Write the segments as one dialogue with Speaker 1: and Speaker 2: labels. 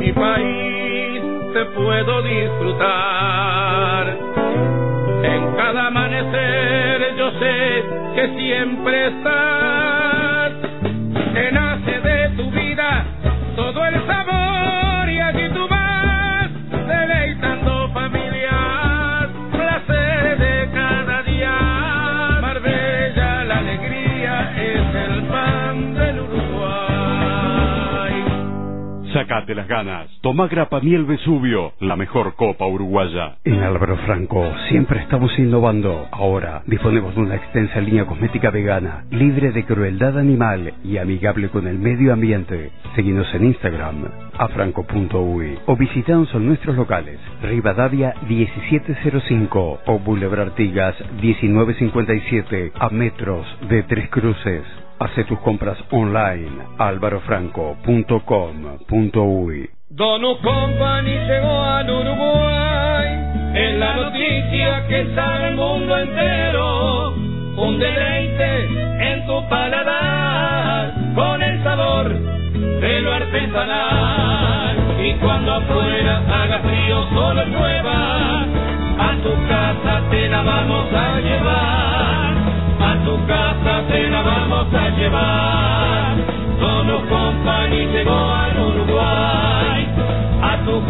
Speaker 1: mi país te puedo disfrutar. En cada amanecer yo sé que siempre estás. Que nace de tu vida todo el sabor y allí tú vas deleitando familias, placer de cada día. Marbella, la alegría es el pan del Uruguay.
Speaker 2: Sacate las ganas. Toma Grappa Miel Vesubio, la mejor copa uruguaya.
Speaker 3: En Álvaro Franco siempre estamos innovando. Ahora disponemos de una extensa línea cosmética vegana, libre de crueldad animal y amigable con el medio ambiente. Seguinos en Instagram, afranco.uy, o visitanos en nuestros locales, Rivadavia 1705 o Boulevard Artigas 1957, a metros de Tres Cruces. Hace tus compras online, alvarofranco.com.uy.
Speaker 1: Donus Company llegó al Uruguay, es la noticia que sale al mundo entero. Un deleite en tu paladar, con el sabor de lo artesanal. Y cuando afuera haga frío, solo llueva, a tu casa te la vamos a llevar. A tu casa te la vamos a llevar. Donus Company llegó al Uruguay, a tu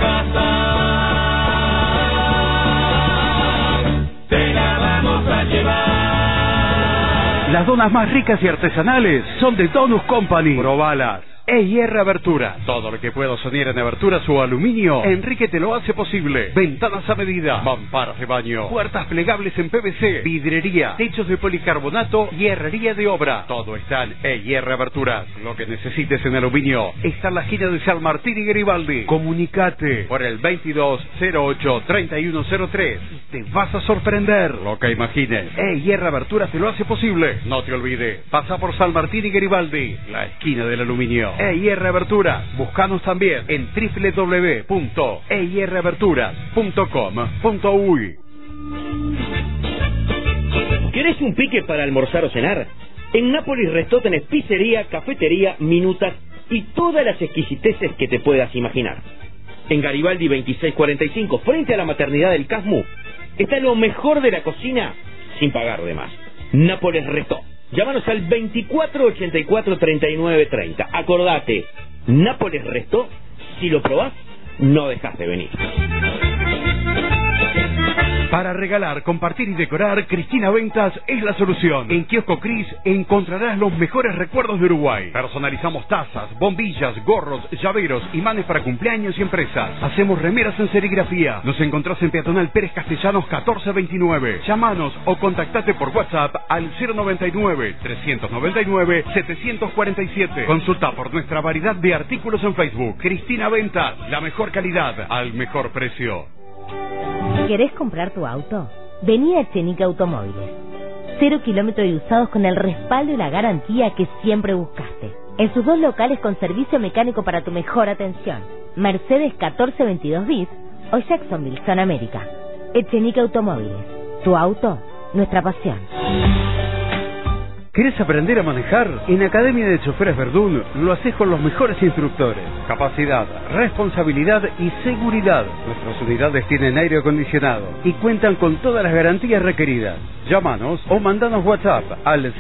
Speaker 1: casa te la vamos a llevar.
Speaker 3: Las donas más ricas y artesanales son de Donus Company. Probalas. EIR Abertura. Todo lo que puedo soñar en aberturas o aluminio, Enrique te lo hace posible. Ventanas a medida, mamparas de baño, puertas plegables en PVC, vidrería, techos de policarbonato y herrería de obra. Todo está en EIR Aberturas. Lo que necesites en aluminio está en la esquina de San Martín y Garibaldi. Comunicate por el 2208-3103. Te vas a sorprender. Lo que imagines, EIR Aberturas te lo hace posible. No te olvides, pasa por San Martín y Garibaldi, la esquina del aluminio. EIR Aberturas. Buscanos también en www.eiraberturas.com.uy.
Speaker 4: ¿Querés un pique para almorzar o cenar? En Nápoles Restó tenés pizzería, cafetería, minutas y todas las exquisiteces que te puedas imaginar. En Garibaldi 2645, frente a la maternidad del Casmu, está lo mejor de la cocina sin pagar de más. Nápoles Restó. Llámanos al 2484-3930. Acordate, Nápoles Restó, si lo probás, no dejás de venir.
Speaker 3: Para regalar, compartir y decorar, Cristina Ventas es la solución. En Kiosco Cris encontrarás los mejores recuerdos de Uruguay. Personalizamos tazas, bombillas, gorros, llaveros, imanes para cumpleaños y empresas. Hacemos remeras en serigrafía. Nos encontrás en Peatonal Pérez Castellanos 1429. Llámanos o contactate por WhatsApp al 099-399-747. Consulta por nuestra variedad de artículos en Facebook. Cristina Ventas, la mejor calidad al mejor precio.
Speaker 5: ¿Querés comprar tu auto? Vení a Echenique Automóviles. 0 kilómetros de usados con el respaldo y la garantía que siempre buscaste. En sus 2 locales con servicio mecánico para tu mejor atención. Mercedes 1422 bis o Jacksonville, Zona América. Echenique Automóviles. Tu auto, nuestra pasión.
Speaker 3: ¿Querés aprender a manejar? En Academia de Choferes Verdún lo haces con los mejores instructores. Capacidad, responsabilidad y seguridad. Nuestras unidades tienen aire acondicionado y cuentan con todas las garantías requeridas. Llámanos o mandanos WhatsApp al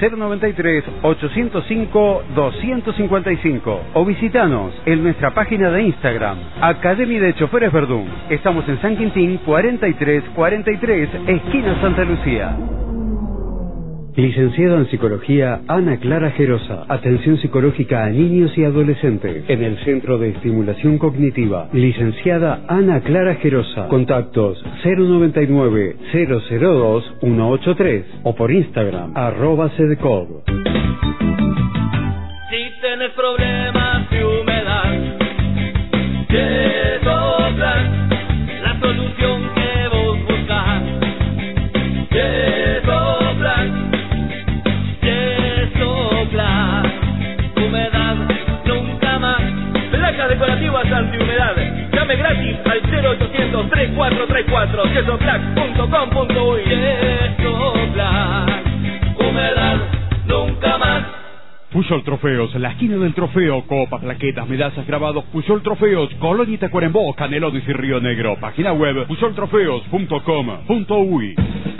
Speaker 3: 093-805-255 o visitanos en nuestra página de Instagram, Academia de Choferes Verdún. Estamos en San Quintín 4343, esquina Santa Lucía. Licenciada en Psicología Ana Clara Gerosa. Atención psicológica a niños y adolescentes en el Centro de Estimulación Cognitiva. Licenciada Ana Clara Gerosa. Contactos 099-002-183 o por Instagram @cedcob.
Speaker 1: Si tienes problemas de humedad, Yesoplan, la solución que vos buscas. Yesoplan. Humedad nunca más. Placas decorativas antihumedad. Llame gratis al 0800-3434. Yesoplac.com.uy. Yesoplac. Humedad nunca más.
Speaker 2: Puyol Trofeos, la esquina del trofeo, copas, plaquetas, medallas, grabados. Puyol Trofeos, Colonia y Tacuarembó, Canelones y Río Negro. Página web puyoltrofeos.com.uy.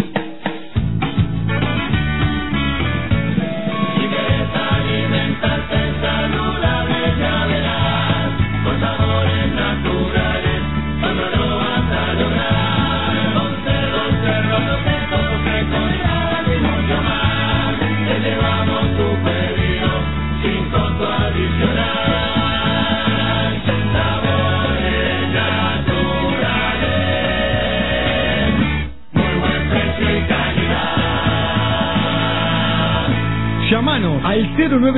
Speaker 6: Llámanos al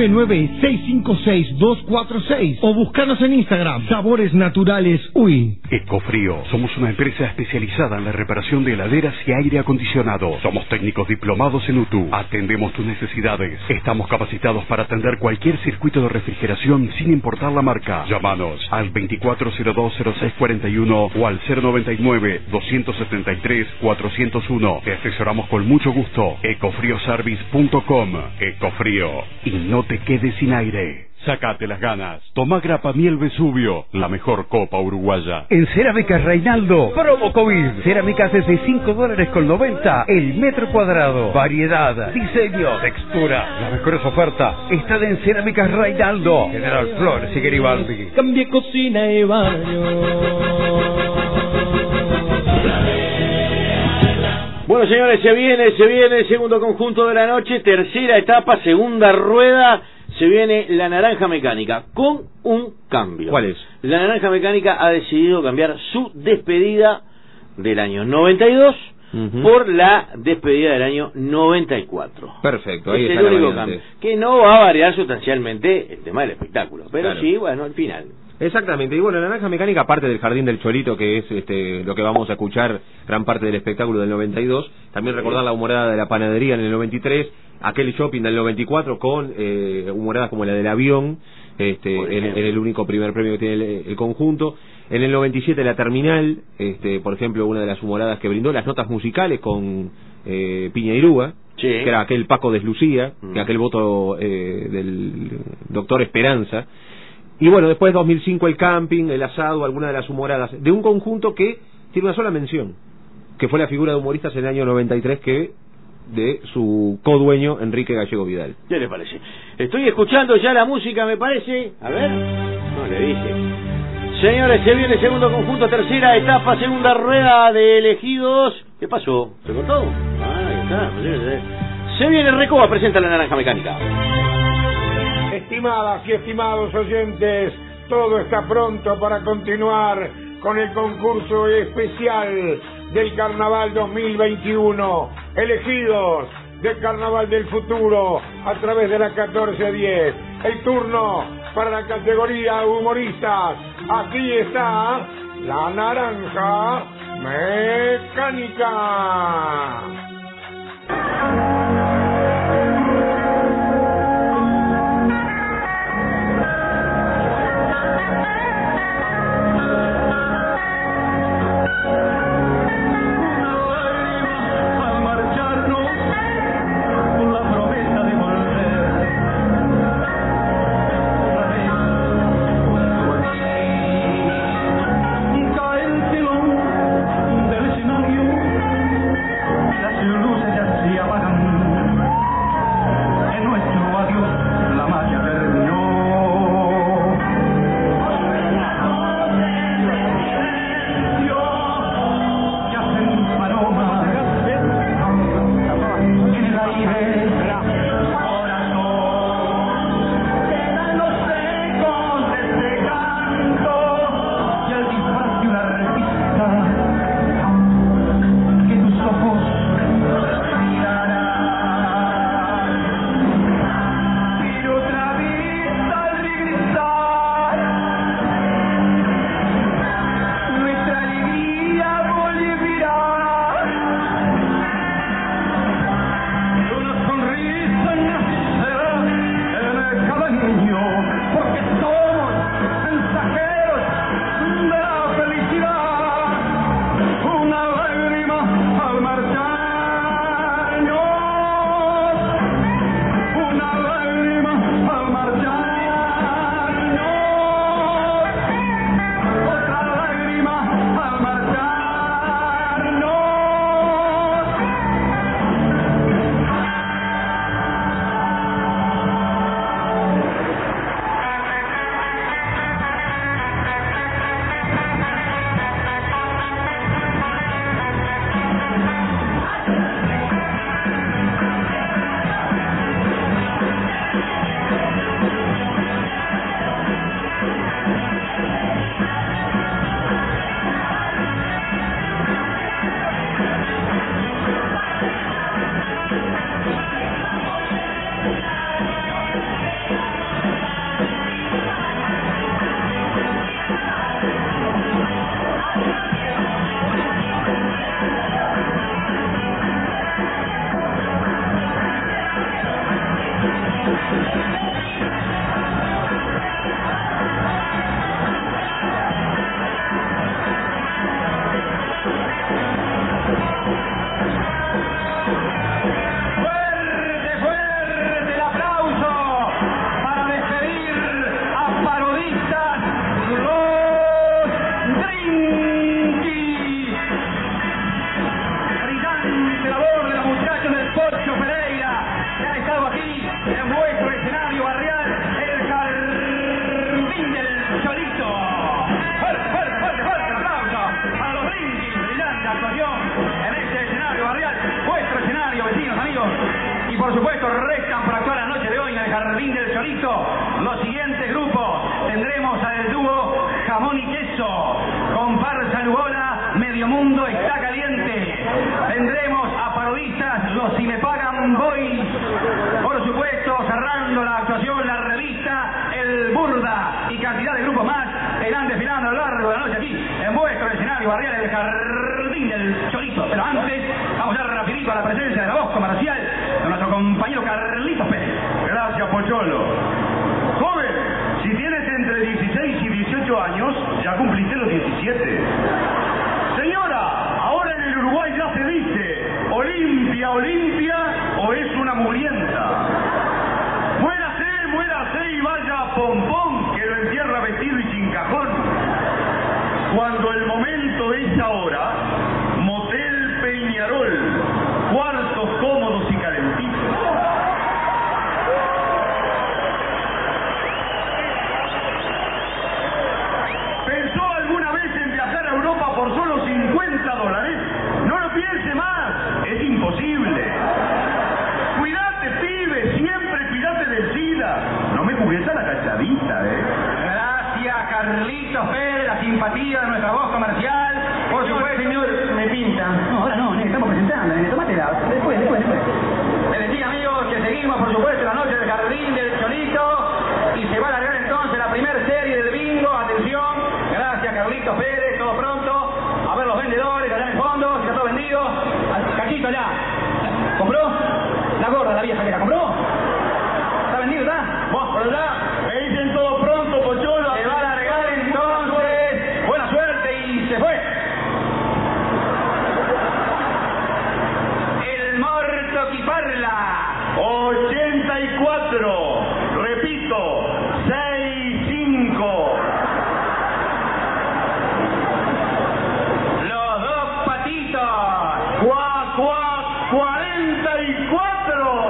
Speaker 6: 099-656-246 o buscanos en Instagram, Sabores Naturales UI.
Speaker 3: Ecofrío. Somos una empresa especializada en la reparación de heladeras y aire acondicionado. Somos técnicos diplomados en UTU. Atendemos tus necesidades. Estamos capacitados para atender cualquier circuito de refrigeración sin importar la marca. Llámanos al 2402-0641 o al 099-273-401. Te asesoramos con mucho gusto. Ecofrioservice.com. Ecofrío. Y no te quedes sin aire.
Speaker 2: Sacate las ganas. Toma Grappa Miel Vesubio, la mejor copa uruguaya.
Speaker 3: En Cerámicas Reinaldo, promo COVID. Cerámicas desde $5.90 el metro cuadrado. Variedad, diseño, textura. Las mejores ofertas están en Cerámicas Reinaldo. General Flores y Garibaldi.
Speaker 1: Cambie cocina y baño.
Speaker 4: Bueno, señores, se viene el segundo conjunto de la noche, tercera etapa, segunda rueda. Se viene la Naranja Mecánica con un cambio.
Speaker 7: ¿Cuál es?
Speaker 4: La Naranja Mecánica ha decidido cambiar su despedida del año 92 por la despedida del año 94.
Speaker 7: Perfecto, ahí
Speaker 4: es
Speaker 7: está
Speaker 4: el
Speaker 7: la
Speaker 4: único
Speaker 7: variante.
Speaker 4: cambio. Que no va a variar sustancialmente el tema del espectáculo, pero
Speaker 7: claro.
Speaker 4: sí, bueno, al final.
Speaker 7: Exactamente, y bueno, la Naranja Mecánica, aparte del Jardín del Cholito, que es lo que vamos a escuchar gran parte del espectáculo del 92, también recordar la humorada de la panadería en el 93, aquel shopping del 94 con humoradas como la del avión, en el único primer premio que tiene el conjunto. En el 97 la terminal, por ejemplo, una de las humoradas que brindó, las notas musicales con Piña y Rúa,
Speaker 4: sí,
Speaker 7: que era aquel Paco Deslucía, que aquel voto del doctor Esperanza. Y bueno, después 2005 el camping, el asado, algunas de las humoradas de un conjunto que tiene una sola mención, que fue la figura de humoristas en el año 93 de su codueño Enrique Gallego Vidal.
Speaker 4: ¿Qué le parece? Estoy escuchando ya la música, me parece. A ver, no le dije. Señores, se viene el segundo conjunto, tercera etapa, segunda rueda de elegidos. ¿Qué pasó? ¿Se cortó? Ahí está. Se viene Recoba, presenta la Naranja Mecánica.
Speaker 8: Estimadas y estimados oyentes, todo está pronto para continuar con el concurso especial del Carnaval 2021. Elegidos del Carnaval del Futuro a través de la 1410. El turno para la categoría humoristas. Aquí está la Naranja Mecánica.
Speaker 1: La
Speaker 9: Eso, comparsa Lugola, medio mundo está caliente. Tendremos a parodistas, los Si Me Pagan Boys. Por supuesto, cerrando la actuación, la revista El Burda y cantidad de grupos más irán desfilando a lo largo de la noche aquí, en vuestro escenario barrial del Jardín del Cholito. Pero antes, vamos a rapidito a la presencia de la voz comercial de nuestro compañero Carlitos Pérez.
Speaker 10: Gracias, Pocholo. Joven, si tienes entre 16 y 18 años, ya cumpliste los 17. Señora, ahora en el Uruguay ya se dice Olimpia, Olimpia, o es una mugrienta. Muérase, muérase y vaya a Pompón, que lo entierra vestido y sin cajón. Cuando el momento es ahora, Motel Peñarol, cuartos cómodos y calentitos. ¿Pensó alguna vez en viajar a Europa por solo $50? No lo piense más, es imposible. Cuídate, pibe, siempre cuídate del SIDA. No me jugues la cachadita,
Speaker 9: Gracias, Carlitos Pérez, la simpatía de nuestra voz comercial. Por supuesto, señor, me pinta. No, ahora no, estamos presentando, tomátela. Después. Les decía, amigos, que seguimos, por supuesto, la noche del Jardín del Cholito y se va a alargar entonces la primera serie del bingo. Atención, gracias, Carlitos Pérez, todo pronto. A ver los vendedores allá en el fondo, si está todo vendido. Cachito allá. ¿Compró? La gorda, la vieja que la compró. ¿Está vendido, está? Vos, por allá.
Speaker 10: Me dicen todo pronto, Pocholo.
Speaker 9: Se va a alargar entonces. Buena suerte y se fue. El Morto Quiparla.
Speaker 10: 84. Repito, 65.
Speaker 9: Los dos patitos.
Speaker 10: 44.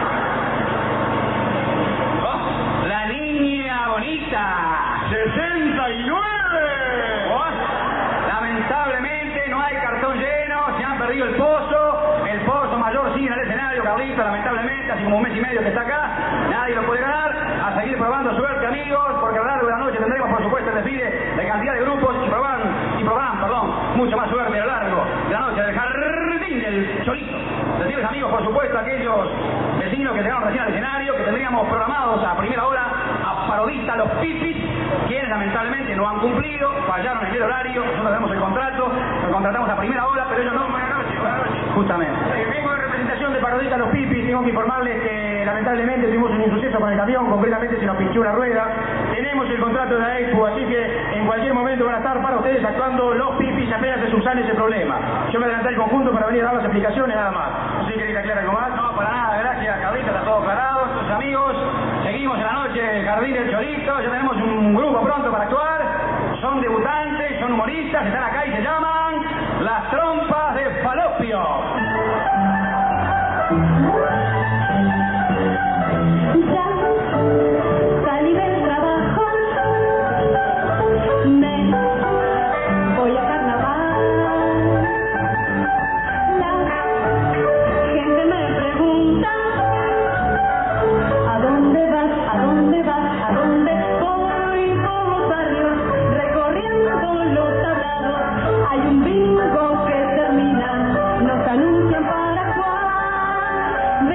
Speaker 9: Oh, la niña bonita.
Speaker 10: 69.
Speaker 9: Oh, lamentablemente no hay cartón lleno, se han perdido el pozo mayor sigue en el escenario, Carlito, lamentablemente, así como un mes y medio que está acá, nadie lo puede ganar. A seguir probando suerte, amigos, porque a lo largo de la noche tendremos, por supuesto, el desfile de cantidad de grupos y probarán, mucho más suerte a lo largo de la noche del Jardín del Cholito. Decirles, amigos, por supuesto, a aquellos vecinos que llegaron recién al escenario, que tendríamos programados a primera hora a parodistas Los Pipis, quienes lamentablemente no han cumplido, fallaron en el horario. Nosotros tenemos el contrato, lo contratamos a primera hora, pero ellos no. Buenas noches. Justamente. Vengo en representación de parodistas Los Pipis. Tengo que informarles que lamentablemente tuvimos un insuceso con el camión, concretamente se nos pinchó una rueda. Tenemos el contrato de la EXPO, así que en cualquier momento van a estar para ustedes actuando Los Pipis apenas se subsane ese problema. Yo me adelanté al conjunto para venir a dar las explicaciones nada más. No sé si queréis aclarar algo más. No, para nada, gracias, Carlita, está todo aclarado. Entonces, amigos, seguimos en la noche del Jardín del Cholito. Ya tenemos un grupo pronto para actuar. Son debutantes, son humoristas, están acá y se llaman Las Trompas de Falopio.
Speaker 11: Salí del trabajo, me voy a carnaval. La gente me pregunta, ¿a dónde vas? ¿A dónde vas? ¿A dónde voy? Por los barrios, recorriendo los tablados. Hay un bingo que termina, nos anuncian para jugar.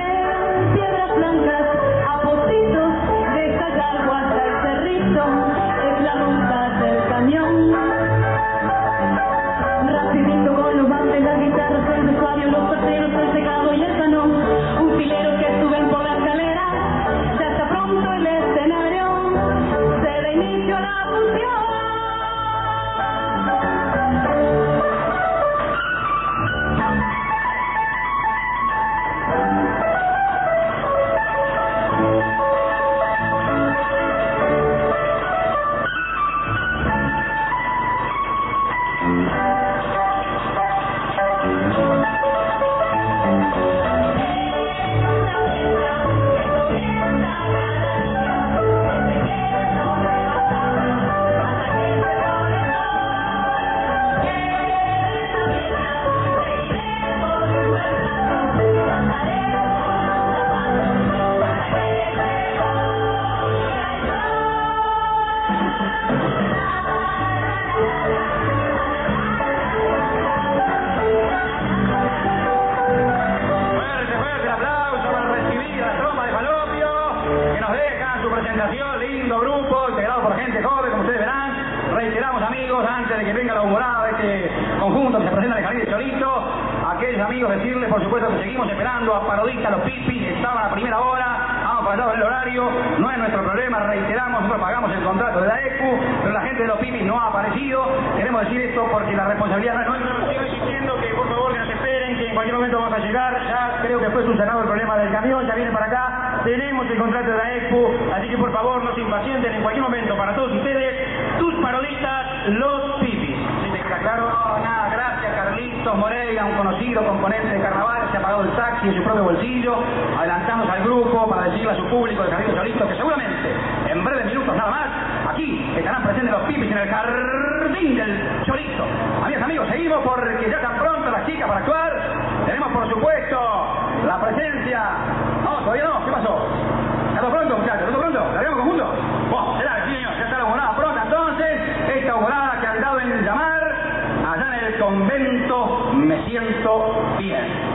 Speaker 9: amigos, antes de que venga la humorada de este conjunto que se presenta en el Jardín del Cholito, a aquellos amigos decirles, por supuesto, que seguimos esperando a Parodista, los Pipis, estaban a primera hora, han pasado el horario, no es nuestro problema, reiteramos, nosotros pagamos el contrato de la ECU, pero la gente de los Pipis no ha aparecido. Queremos decir esto porque la responsabilidad no es nuestra. Sigo insistiendo que por favor que nos esperen, que en cualquier momento vamos a llegar. Ya creo que fue subsanado el problema del camión, ya viene para acá, tenemos el contrato de la ECU, así que por favor no se impacienten, en cualquier momento para todos ustedes, tus parodistas, los Pipis. ¿Sí te queda claro? No, nada, gracias Carlitos Moreira, un conocido componente de carnaval, se ha pagado el taxi en su propio bolsillo, adelantándose al grupo para decirle a su público del Jardín del Cholito que seguramente en breves minutos nada más aquí estarán presentes los Pipis en el Jardín del Cholito. Amigos, seguimos porque ya están pronto las chicas para actuar. Tenemos por supuesto la presencia. No, todavía no, ¿qué pasó? ¿Ya todo pronto, muchachos? ¿Ya todo pronto? ¿La vemos conjunto? Bueno, sí señor, ya está la humorada pronta entonces. Esta humorada que ha dado en llamar allá en el convento Me Siento Bien.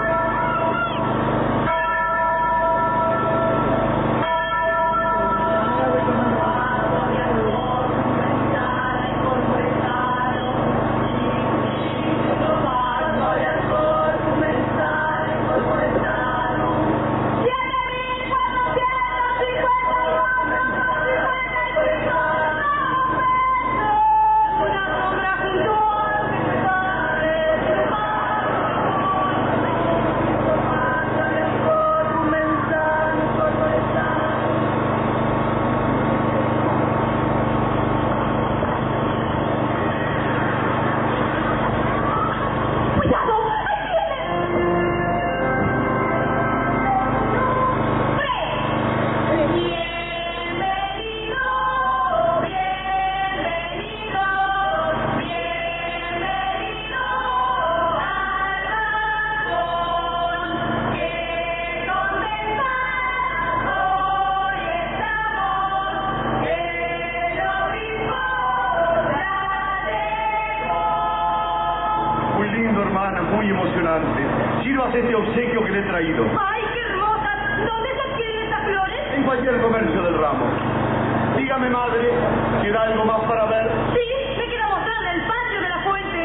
Speaker 10: Muy emocionante. Sirvas este obsequio que le he traído.
Speaker 11: ¡Ay, qué hermosas! ¿Dónde se adquieren estas flores?
Speaker 10: En cualquier comercio del ramo. Dígame, madre, ¿queda algo más para ver?
Speaker 11: Sí, me queda mostrarle el patio de la fuente.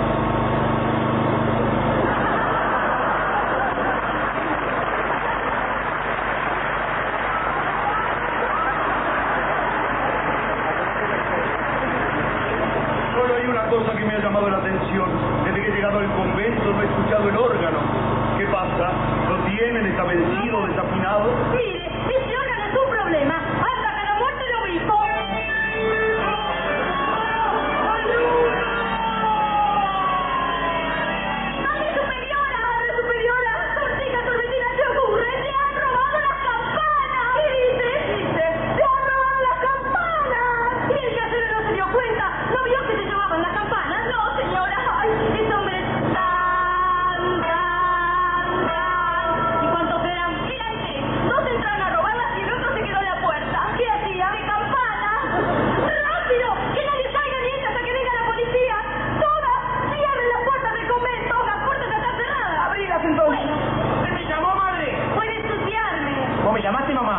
Speaker 10: Solo hay una cosa que me ha llamado la atención. Desde que he llegado al convento no he escuchado el órgano. ¿Qué pasa? ¿Lo tienen? ¿Está vencido? ¿Desafinado?
Speaker 11: Mire, ese órgano es un problema. Hasta que la muerte del obispo. Madre superiora, Tortica Tormentina, ¿qué ocurre? ¡Le han robado las campanas! ¿Qué dice? ¡Le han robado las campanas! ¿Y el casero no se dio cuenta? ¿No vio que se llevaban las campanas? No, señora. ¡Ay, ese hombre es tan! ¿Y cuántos eran? Eran 3. 2 entraron a robarlas y el otro se quedó en la puerta. ¿Qué hacía? ¡De campana! ¡Rápido! ¡Que nadie salga ni entra hasta que venga la policía! ¡Todas! ¡Cierren las puertas del convento! ¡Las puertas están cerradas! ¡Abrilas entonces!
Speaker 9: ¿Usted me llamó, madre?
Speaker 11: ¡Puede estudiarme!
Speaker 9: ¿Vos me llamaste, mamá?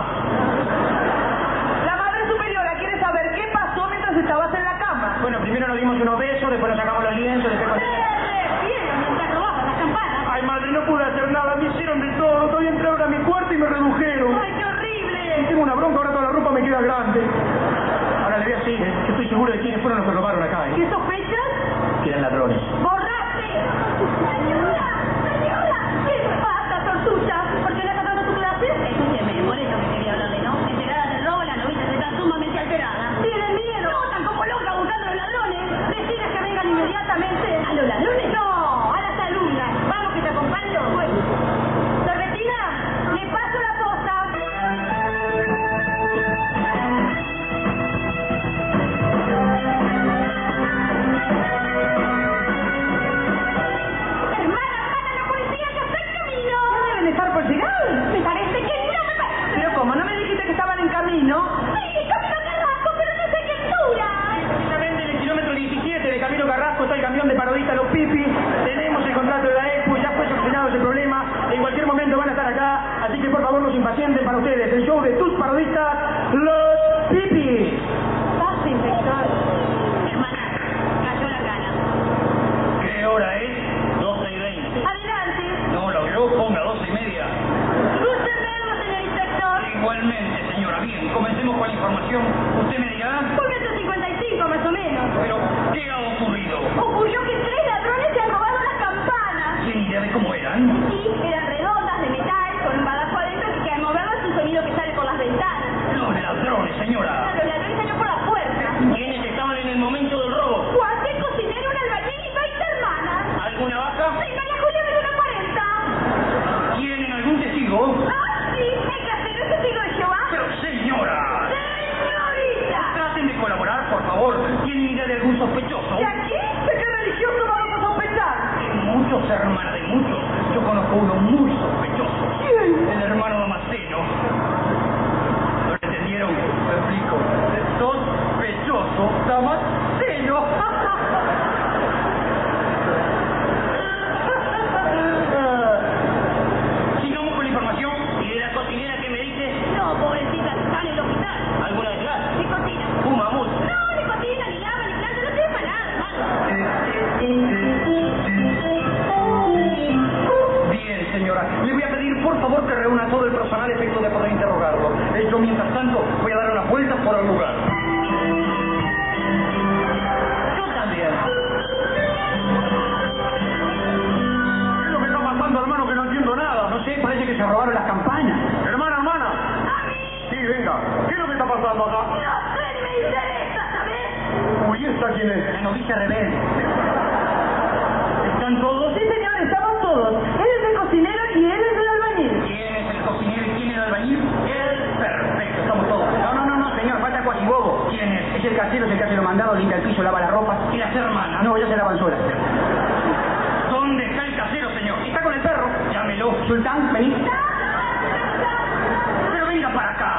Speaker 11: La madre superiora quiere saber qué pasó mientras estabas en la cama.
Speaker 9: Bueno, primero nos dimos unos besos, después nos sacamos los lienzos, después...
Speaker 11: Vieron mientras robaban las campanas.
Speaker 10: Ay, madre, no pude hacer nada. Me hicieron de todo. Todavía entraron a mi cuarto y me redujeron.
Speaker 11: ¡Ay, qué horrible!
Speaker 10: Tengo una bronca, ahora toda la ropa me queda grande.
Speaker 9: Ahora le voy a decir, yo estoy seguro de quiénes fueron los que robaron acá,
Speaker 11: ¿Qué sospechas?
Speaker 9: Que eran ladrones.
Speaker 11: ¡Borraste! ¡Señora! ¡Señora! ¿Qué pasa, tortucha? ¿Por qué le estás dando tu clase? Escúcheme, por eso que quería hablarle, ¿no? Enterada del robo, la novita está sumamente alterada. ¿Tienen miedo? No, tan como loca buscando a los ladrones. Decirles que vengan inmediatamente. ¿A los ladrones? No, a las alumnas. Vamos que te acompaño. Bueno. Sorbentina, le paso la posta.
Speaker 9: novicia rebelde. ¿Están todos?
Speaker 11: Sí, señor, estamos todos. Él es el cocinero y él es el albañil.
Speaker 9: ¿Quién es el cocinero y quién es el albañil? Él. Perfecto, estamos todos. No, señor, falta Cuajibobo. ¿Quién es? Es el casero, es el que hace lo mandado, limpia el piso, lava la ropa. ¿Y las hermanas? No, ellas se lavan solas. ¿Dónde está el casero, señor? Está con el perro. Llámelo. Sultán, vení. Pero venga para acá.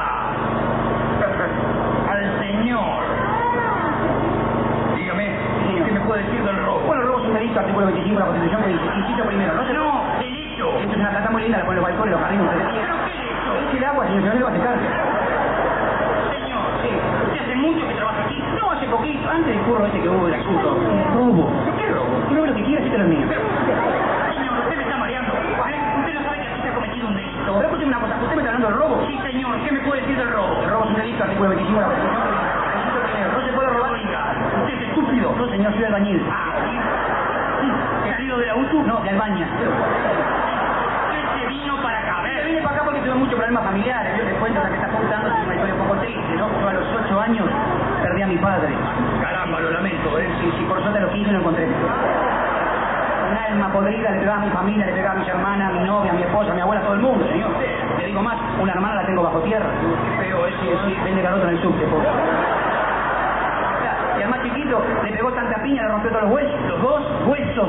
Speaker 9: Al señor. Dígame, ¿qué me puede decir del robo? Bueno, el robo es un delito, artículo 25 de la Constitución que dice, inciso primero, no se... No, delito. Esto es una plata muy linda, la ponen los balcones, los jardines, ¿Pero qué delito? Es el agua, señor, no le va a secar. Señor, sí. ¿Usted hace mucho que trabaja aquí? No, hace poquito, antes del curro ese que hubo del asunto. ¿Robo? ¿Qué robo? Yo veo lo que quiera, si te lo es mío. Señor, usted me está mareando. Usted no sabe que aquí se ha cometido un delito. Pero escúcheme una cosa, ¿usted me está hablando del robo? Sí, señor, ¿qué me puede decir del robo? El robo es un delito, artículo 25 de la Constitución. No se puede robar. Usted es estúpido. No, señor, soy albañil. ¿He salido de la UTU? No, de Albania. ¿Qué se vino para acá? Se vine para acá porque tuve muchos problemas familiares. Yo les cuento la que está contando, es una historia un poco triste, ¿no? Yo a los 8 años perdí a mi padre. Caramba, lo lamento, ¿eh? Sí, por suerte lo quise y lo encontré. Un alma podrida le pegaba a mi familia, le pegaba a mis hermanas, a mi novia, a mi esposa, a mi abuela, a todo el mundo, señor. Le digo más, una hermana la tengo bajo tierra. Pero sí, vende garoto en el subte, pobre. Y al más chiquito le pegó tanta piña, le rompió todos los huesos. Los dos, huesos.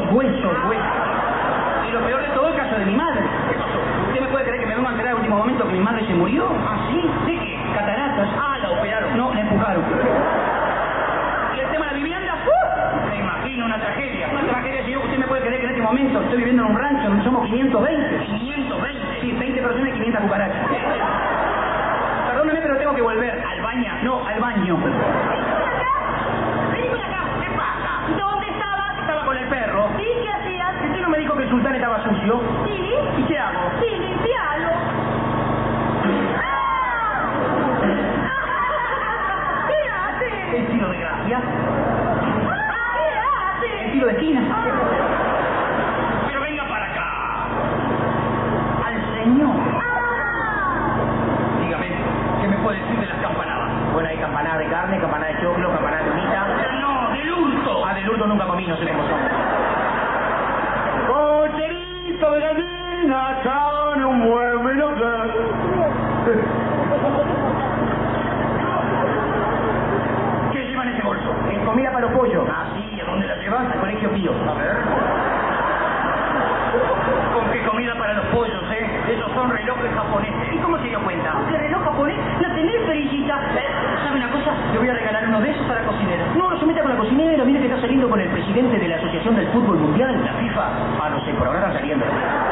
Speaker 9: Y lo peor de todo, el caso de mi madre. ¿Qué pasó? ¿Usted me puede creer que me vengo a enterar al último momento que mi madre se murió? ¿Ah, sí? ¿De qué? Cataratas. Ah, la operaron. No, la empujaron. ¿Y el tema de la vivienda? Me imagino una tragedia. Una tragedia, señor. ¿Usted me puede creer que en este momento estoy viviendo en un rancho donde somos 520? ¿520? Sí, 20 personas y 500 cucarachas. Perdóname, pero tengo que volver. ¿Al baño? No, al baño. Vení por acá. ¿Qué pasa? ¿Dónde estabas? Estaba con el perro. ¿Y qué hacías? ¿Usted no me dijo que el sultán estaba sucio? Sí. ¿Y qué hago? Sí, limpialo. ¿Qué haces? El tiro de gracia. ¿Qué haces? El tiro de esquina. Pero venga para acá. Al señor. Dígame, ¿qué me puede decir de las campanadas? Bueno, hay campanada de carne, campanada de choclo, campanada de unita. No, del hurto. Ah, del hurto nunca comí, no sé cómo son.
Speaker 8: Cocherito de gallina, con un huevo y no
Speaker 9: ¿Qué lleva en ese bolso? Es comida para los pollos. Ah, sí, ¿a dónde la llevas? Al colegio Pío. A ver. ¿Con qué comida para los pollos, Esos son relojes japoneses. ¿Y cómo se dio cuenta? ¿Qué reloj japonés? ¿No tenés perillita? ¿Sabe una cosa? Le voy a regalar uno de esos a la cocinera. No, no se meta con la cocinera. Mire que está saliendo con el presidente de la Asociación del Fútbol Mundial, la FIFA. Ah, no sé, por ahora está saliendo.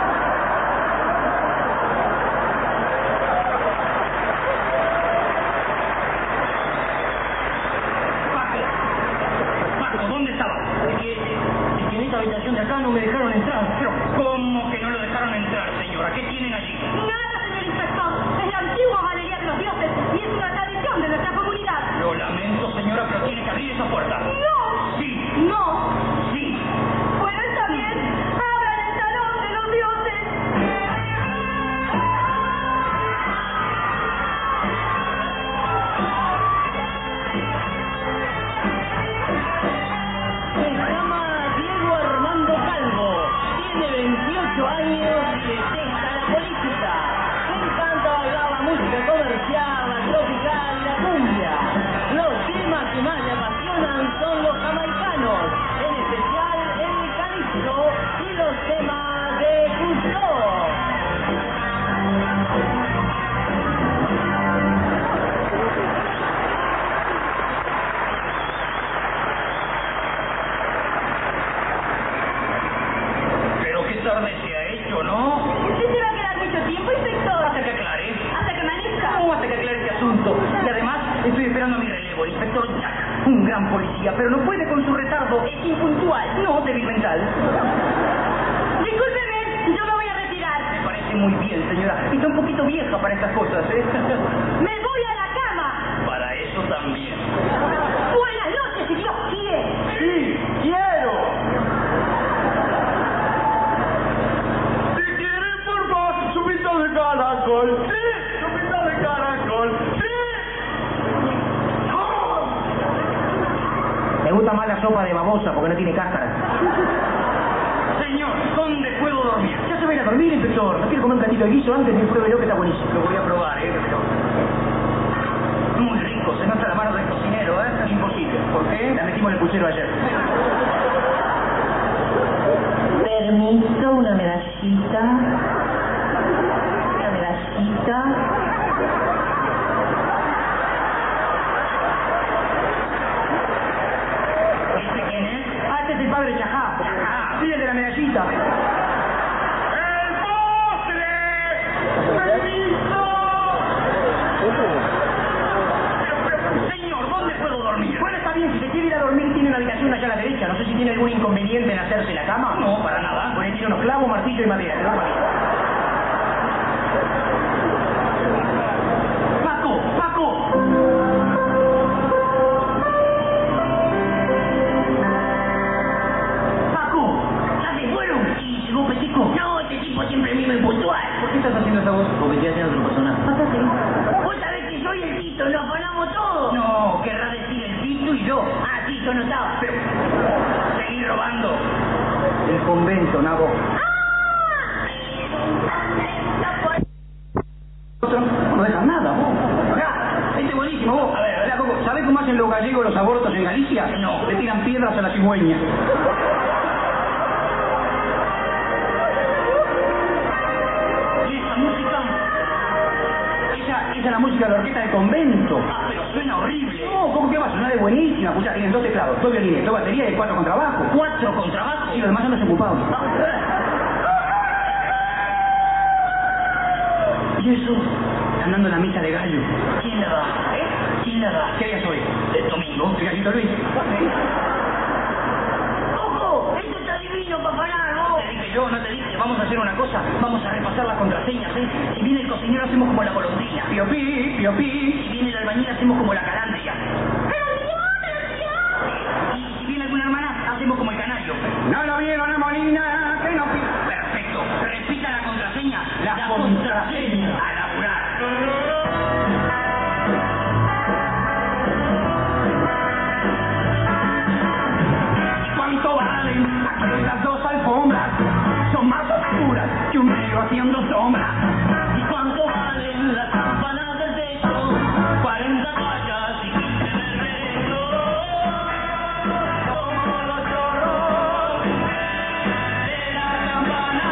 Speaker 9: Paco, ¿dónde estaba? Es que en esta habitación de acá no me dejaron entrar. Pero, ¿cómo que no lo dejaron entrar, señora? ¿Qué tienen allí?
Speaker 11: Nada, señor inspector. Es la antigua galería de los dioses y es una tradición de nuestra comunidad.
Speaker 9: Lo lamento, señora, pero tiene que abrir esa puerta.
Speaker 11: ¡No!
Speaker 9: Sí.
Speaker 11: ¡No!
Speaker 9: Sí.
Speaker 11: Bueno, está bien. Abran el salón de los dioses.
Speaker 12: Se llama Diego Armando Calvo, tiene 28 años y detesta la política. Le encanta bailar la música comercial, la tropical y la cumbia. Los temas que más le apasionan son los jamaicanos, en especial el calipso y los temas de Cusco.
Speaker 9: Pero qué tarde se ha hecho, ¿no?
Speaker 11: ¿Usted se va a quedar mucho tiempo, inspector?
Speaker 9: Hasta que aclare.
Speaker 11: Hasta que amanezca.
Speaker 9: ¿Cómo hasta que aclare este asunto? Y además, estoy esperando a mi relevo, el inspector Jack. Un gran policía, pero no puede con su retardo.
Speaker 11: Es impuntual.
Speaker 9: No, débil mental.
Speaker 11: Discúlpeme, yo me voy a retirar.
Speaker 9: Me parece muy bien, señora. Está un poquito vieja para estas cosas,
Speaker 11: Me voy a la cama.
Speaker 9: Para eso también.
Speaker 11: Buenas noches, si Dios quiere.
Speaker 8: Sí, quiero. Si quieren, por favor, chupito de caracol. Sí, chupito de caracol. Sí.
Speaker 9: Me gusta más la sopa de de babosa porque no tiene cáscara. Señor, ¿dónde puedo dormir? Ya se va a ir a dormir, inspector. ¿No quiere comer un cantito de guiso antes? Me pruébelo que está buenísimo. Lo voy a probar, pero... Muy rico, se nota la mano del cocinero, ¿eh? Es imposible. ¿Por qué? La metimos en el puchero ayer.
Speaker 13: Permiso, una medallita. Una medallita.
Speaker 9: ¿Este quién es? Ah, este es el padre Chajá. Chajá. Sí, el de la medallita. ¡El postre! ¡Permiso! Señor, ¿dónde puedo dormir? Bueno, está bien, si se quiere ir a dormir tiene una habitación allá a la derecha. No sé si tiene algún inconveniente en hacerse la cama. No, para nada. Bueno, tiene unos clavos, martillo y madera. Te lo pago. ¡Paco! ¡Paco! ¡Paco! ¿Ya se fueron? ¿Y llegó Petico? No, este tipo siempre es mismo impuntual. ¿Por qué estás haciendo esa voz? Porque estoy haciendo otro personaje. Vos sabés que soy el Tito, lo afanamos todos. No, querrá decir el Tito y yo. Ah, sí, yo no estaba. Pero... seguí robando. El convento, Nabo. No dejas nada, vos. Acá, este es buenísimo, vos. A ver, ¿verdad, Coco? ¿Sabés cómo hacen los gallegos los abortos en Galicia? No. Le tiran piedras a la cigüeña. ¿Y esa música? Esa es la música de la orquesta de convento. Ah, pero suena horrible. No, ¿cómo que va a sonar? Es buenísima. Escuchá, tienen 2 teclados, 2 violines, 2 baterías y 4 contrabajos. ¿4 contrabajos? Sí, los demás son los ocupados. ¿Y eso? Están dando la misa de gallo. ¿Quién la da? ¿Quién la da? ¿Qué día es hoy? El domingo. ¿El gallito Luis? ¡Ojo! ¡Esto está divino, papaná! No te dije yo, no te dije. Vamos a hacer una cosa. Vamos a repasar las contraseñas, ¿eh? Si viene el cocinero hacemos como la golondrina. Pío pi, pío pi. Si viene el albañil hacemos como la calandria. Y si viene alguna hermana hacemos como el canario. No lo vieron, Molina, que no pide. Perfecto. Repita la contraseña. La contraseña. A laburar. ¿Y cuánto valen aquellas 2 alfombras? Son más oscuras que un río haciendo sombra. ¿Y cuánto valen las campanas del techo? 40 vallas y 15 de reto. Como los chorros de la campana.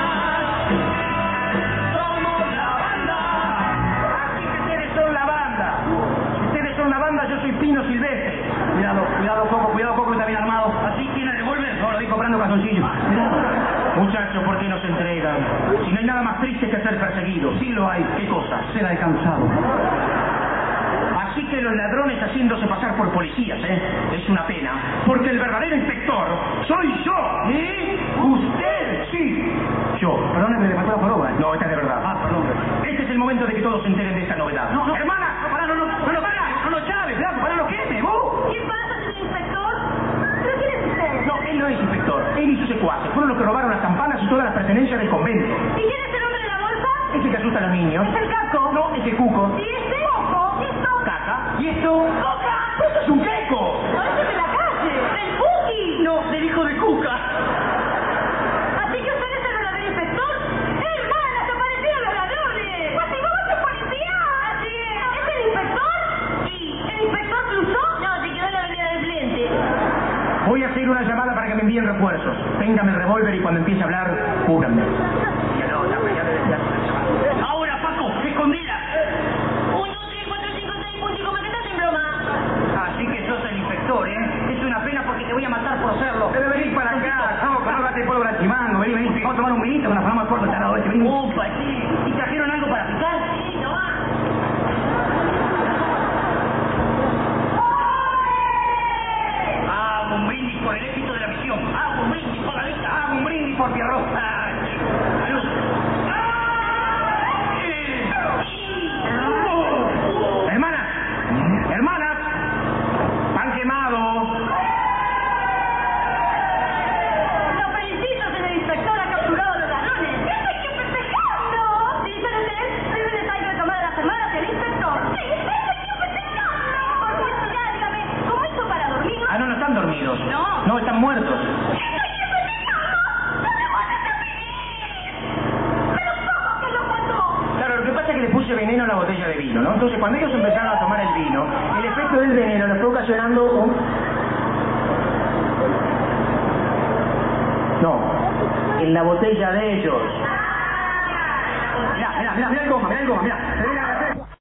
Speaker 9: Somos la banda. Así que ustedes son la banda. Si ustedes son la banda, yo soy Pino Silvestre. Cuidado, cuidado, Coco, está bien armado. Así tiene revólver. No, lo vi comprando calzoncillos. Muchachos, ¿por qué no se entregan? Si no hay nada más triste que ser perseguido. Sí lo hay. ¿Qué cosa? Ser alcanzado. Así que los ladrones haciéndose pasar por policías, ¿eh? Es una pena. Porque el verdadero inspector soy yo. ¿Eh? Usted, sí. Yo. Perdóneme, le faltó la faroba. No, esta es de verdad. Ah, perdón. Este es el momento de que todos se enteren de esta novedad. No. Hermana, no, pará, no llaves, flaco, pará, no queme, vos.
Speaker 11: ¿Qué pasa, señor inspector? ¿Pero quién es usted?
Speaker 9: No, él no es inspector. Él y sus secuaces fueron los que robaron las campanas y todas las pertenencias del convento.
Speaker 11: ¿Y quién es el hombre de la bolsa?
Speaker 9: Ese que asusta a los niños.
Speaker 11: ¿Es el Caco?
Speaker 9: No, es el Cuco.
Speaker 11: ¿Y este? Coco. ¿Y esto?
Speaker 9: Caca. ¿Y esto?
Speaker 11: ¡Coca!
Speaker 9: ¡Esto es un queco!
Speaker 11: ¡Parece de la calle! ¡Del Puki!
Speaker 9: No, del hijo de Cuca.
Speaker 11: ¿Así que usted es el verdadero inspector? ¡Hermanas, aparecieron los ladrones! ¡Pues si vos sos policía! Así es. ¿Es el inspector? Sí. ¿El inspector cruzó? No, se quedó en la avenida del Cliente.
Speaker 9: Voy a hacer una llamada para que me envíen refuerzos. Téngame el revólver y cuando empiece a hablar, cúbranme. Ahora, Paco, escondela.
Speaker 11: 1, 2, 3, 4, 5, 6, punto, ¿cómo que estás en broma?
Speaker 9: Así que sos el inspector, ¿eh? Es una pena porque te voy a matar por hacerlo. Debe venir para acá. Vamos, colócate polvo al chimango. Vení. Vamos a tomar un vinito con la fama corta tarado este. Vení. Opa, sí. ¿Y trajeron algo para picar?
Speaker 11: Sí, tomá.
Speaker 9: Hago un brindis por el éxito de la misión. Hago un brindis por la vida. Hago un brindis por Pierrot. Salud. Hermanas, pan quemado.
Speaker 11: Lo felicito, señor inspector, ha capturado a los ladrones. ¡Estoy que festejando! ¿Dice usted? ¿Deben estar que tomar a las hermanas del inspector? ¡Sí, estoy que festejando! Por curiosidad, dígame, ¿cómo hizo para dormir?
Speaker 9: Ah, no están dormidos.
Speaker 11: No.
Speaker 9: No, están muertos. Claro, lo que pasa es que le puse veneno a la botella de vino, ¿no? Entonces, cuando ellos empezaron a tomar el vino, el efecto del veneno les fue ocasionando un... No, en la botella de ellos. Mirá el goma, mirá.